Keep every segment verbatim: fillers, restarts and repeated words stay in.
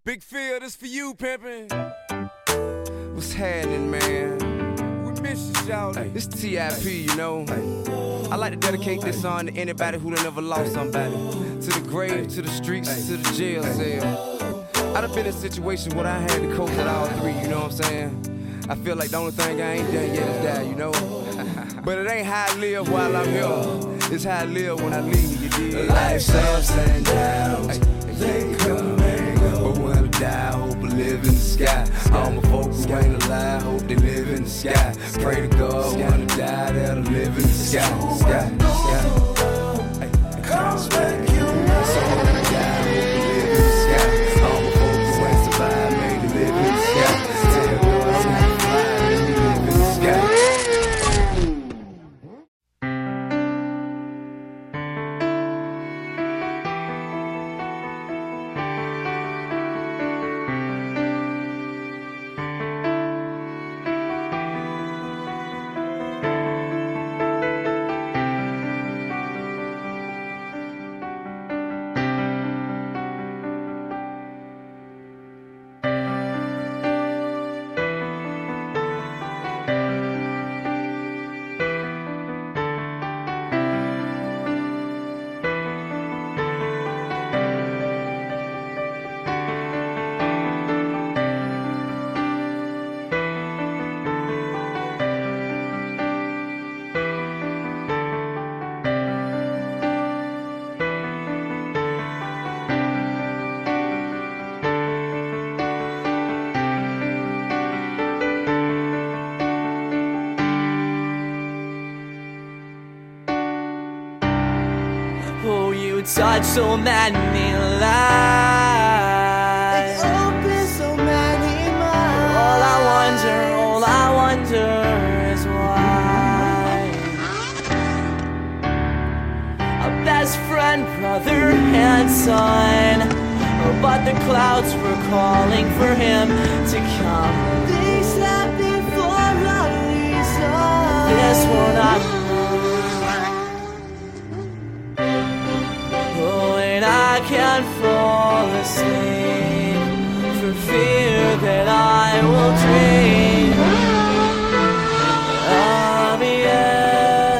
Big Phil, this for you, pimpin'. What's happening, man? We miss you, y'all. Hey, this T I P, you know. Hey. I like to dedicate this song to anybody who done never lost somebody. To the grave, hey. To the streets, hey. To the jail cell. I done been in situations where I had to cope with all three, you know what I'm saying? I feel like the only thing I ain't done yet is die, you know? But it ain't how I live while I'm here. It's how I live when I leave, you dig? Life's ups and downs, they come and go. But when I die, I hope I live in the sky. All my folks who ain't alive, hope they live in the sky. Pray to God when I die, that'll live in the sky. Sky, sky. Comes back you. So when I die, I hope they live in the sky. All my folks who ain't survived, may they live in the sky. Tell God I'm not flying, let me live in the sky. Oh, you touch so many lives. It opens so many minds. All I wonder, all I wonder is why. A best friend, brother and son. Oh, but the clouds were calling for him to come. Things happen for a reason. This will not move. I can't fall asleep for fear that I will dream of you.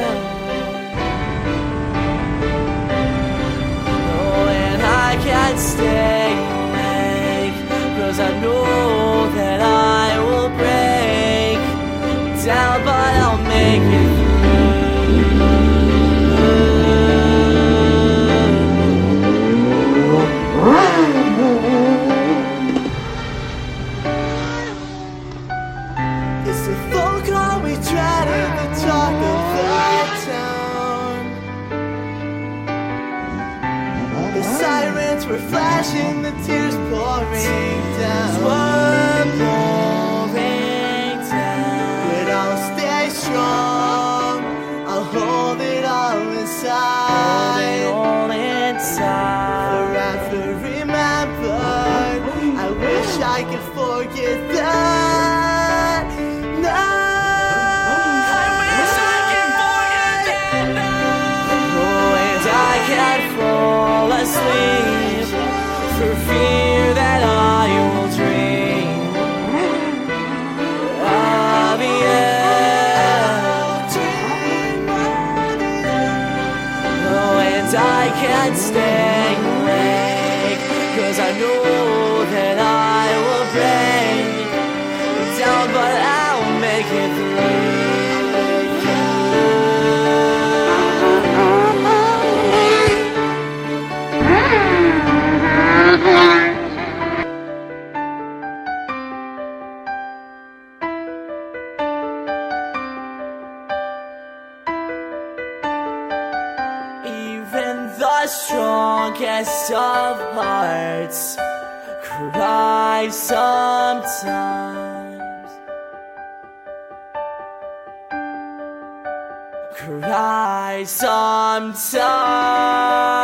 Oh, and I can't stay awake, 'cause I know that I will break down, but I'll make it through. It's a phone call we tried at the talk of the town. The sirens were flashing, the tears pouring down. Were pouring down. But I'll stay strong, I'll hold it all inside. All inside. Forever remembered, I wish I could forget that. No, I wish I could forget that now. Oh, and I can't fall asleep for fear that I will dream of you. Oh, and I can't stay awake, 'cause I know that I will break down, but I'll make it through. Even the strongest of hearts cry sometimes. Cry sometimes.